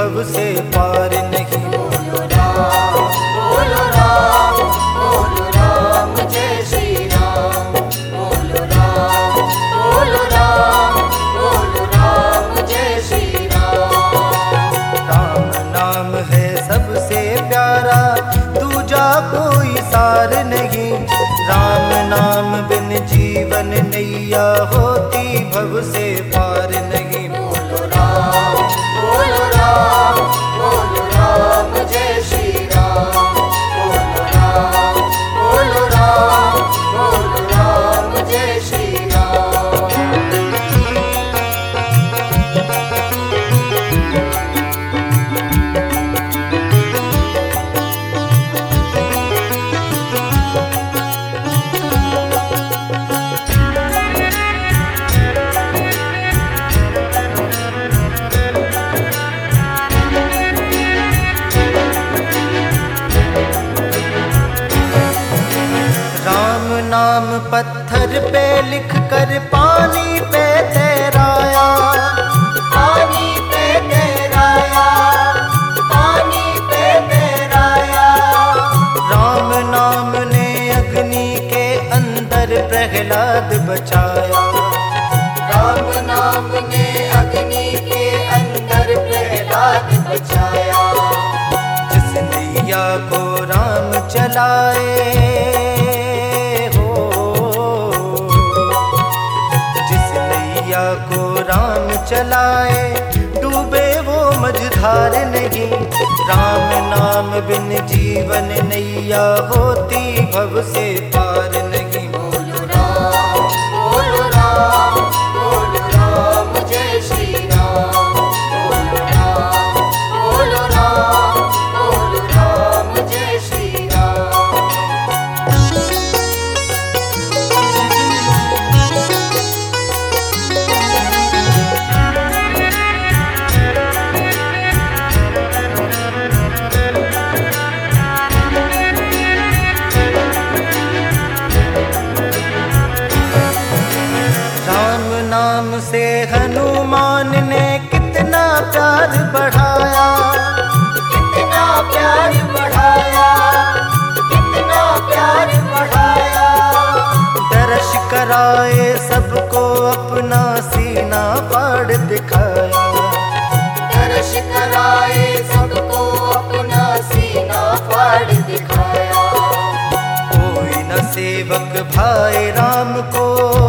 भव से पार नहीं। बोलो राम, बोलो राम, बोलो राम, जय श्री राम। बोलो राम, बोलो राम, बोलो राम, जय श्री राम। राम नाम है सबसे प्यारा, दूजा कोई सार नहीं। राम नाम बिन जीवन नैया होती भव से पार नहीं। बोलो राम, बोलो राम, बोलो राम, जय श्री राम। बोलो राम, बोलो राम, बोलो राम, जय श्री राम। राम नाम पत्थर पे लिख कर पानी पे तैराया। पानी पे तैराया, पानी पे तैराया। राम नाम ने अग्नि के अंदर प्रहलाद बचाया। राम नाम ने अग्नि के अंदर प्रहलाद बचाया। जिस नैया को राम चलाए हो, जिस नैया को राम चलाए, डूबे वो मझधार नहीं। राम नाम बिन जीवन नैया होती भव से पार नहीं। बोलो राम, बोलो राम, बोलो राम, जय श्री राम। बोलो राम, बोलो राम, बोलो राम, जय श्री राम। राम नाम से हनुमान ने कितना प्यार बढ़ाया। कितना प्यार बढ़ाया, कितना प्यार बढ़ाया। दर्श कराए सबको अपना सीना फाड़ दिखाया। दर्श कराए सबको अपना सीना फाड़ दिखाया। कोई न सेवक भाई राम को,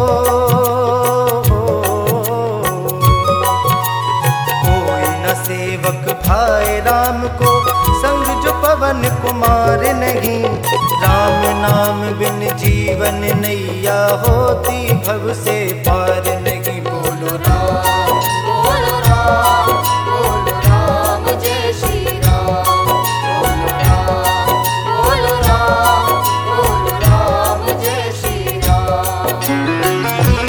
कोई न सेवक भाई राम को, संग जो पवन कुमार नहीं। राम नाम बिन जीवन नैया होती भव से पार नहीं। बोलो राम, बोलो राम, बोलो राम, जय श्री राम। बोलो राम, बोलो राम, बोलो राम, जय श्री राम।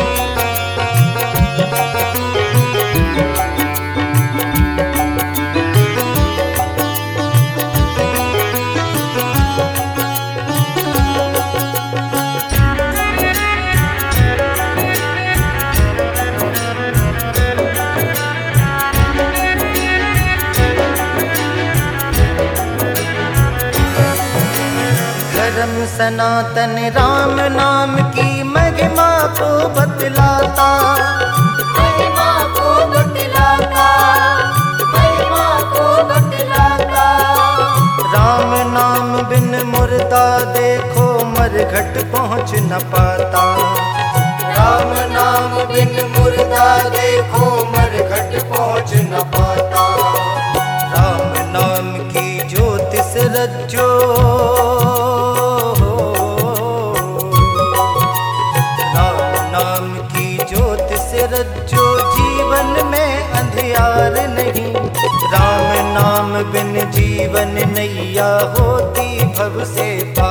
धर्म सनातन राम नाम की महिमा को बतलाता। महिमा को बतलाता, महिमा को बतलाता। राम नाम बिन मुर्दा देखो मरघट पहुँच न पाता। राम नाम बिन मुर्दा देखो मरघट पहुँच न पाता। राम नाम की ज्योतिष रज्जो, राम नाम की ज्योतिष रज्जो, जीवन में अंधियार नहीं। राम नाम बिन जीवन नैया होती भव से पार